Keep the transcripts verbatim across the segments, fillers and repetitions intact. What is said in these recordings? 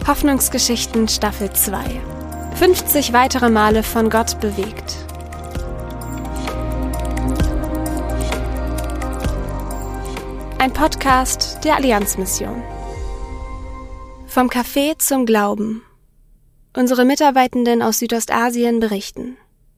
Hoffnungsgeschichten Staffel zwei. fünfzig weitere Male von Gott bewegt. Ein Podcast der Allianzmission. Vom Café zum Glauben. Unsere Mitarbeitenden aus Südostasien berichten.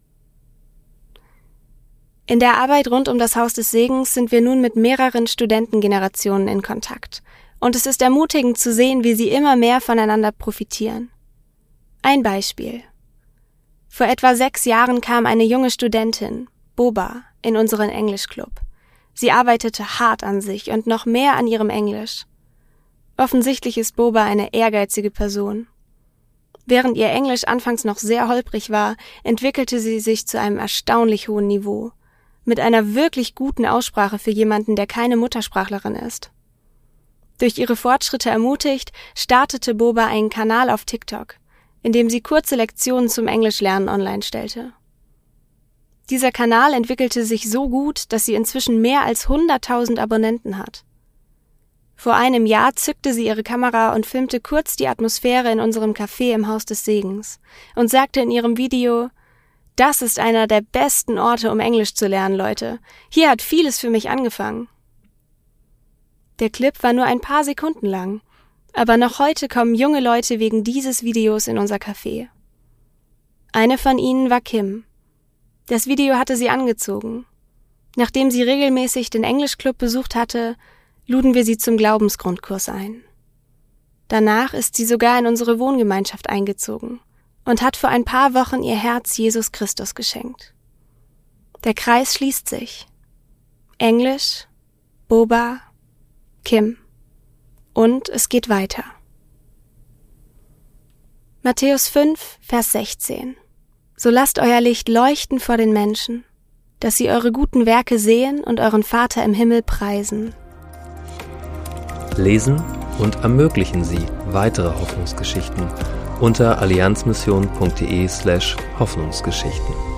In der Arbeit rund um das Haus des Segens sind wir nun mit mehreren Studentengenerationen in Kontakt. Und es ist ermutigend zu sehen, wie sie immer mehr voneinander profitieren. Ein Beispiel. Vor etwa sechs Jahren kam eine junge Studentin, Boba, in unseren Englischclub. Sie arbeitete hart an sich und noch mehr an ihrem Englisch. Offensichtlich ist Boba eine ehrgeizige Person. Während ihr Englisch anfangs noch sehr holprig war, entwickelte sie sich zu einem erstaunlich hohen Niveau, mit einer wirklich guten Aussprache für jemanden, der keine Muttersprachlerin ist. Durch ihre Fortschritte ermutigt, startete Boba einen Kanal auf TikTok, in dem sie kurze Lektionen zum Englischlernen online stellte. Dieser Kanal entwickelte sich so gut, dass sie inzwischen mehr als hunderttausend Abonnenten hat. Vor einem Jahr zückte sie ihre Kamera und filmte kurz die Atmosphäre in unserem Café im Haus des Segens und sagte in ihrem Video: „Das ist einer der besten Orte, um Englisch zu lernen, Leute. Hier hat vieles für mich angefangen." Der Clip war nur ein paar Sekunden lang, aber noch heute kommen junge Leute wegen dieses Videos in unser Café. Eine von ihnen war Kim. Das Video hatte sie angezogen. Nachdem sie regelmäßig den Englischclub besucht hatte, luden wir sie zum Glaubensgrundkurs ein. Danach ist sie sogar in unsere Wohngemeinschaft eingezogen und hat vor ein paar Wochen ihr Herz Jesus Christus geschenkt. Der Kreis schließt sich. Englisch, Boba, Kim. Und es geht weiter. Matthäus fünf, Vers sechzehn. So lasst euer Licht leuchten vor den Menschen, dass sie eure guten Werke sehen und euren Vater im Himmel preisen. Lesen und ermöglichen Sie weitere Hoffnungsgeschichten unter allianzmission punkt de slash Hoffnungsgeschichten.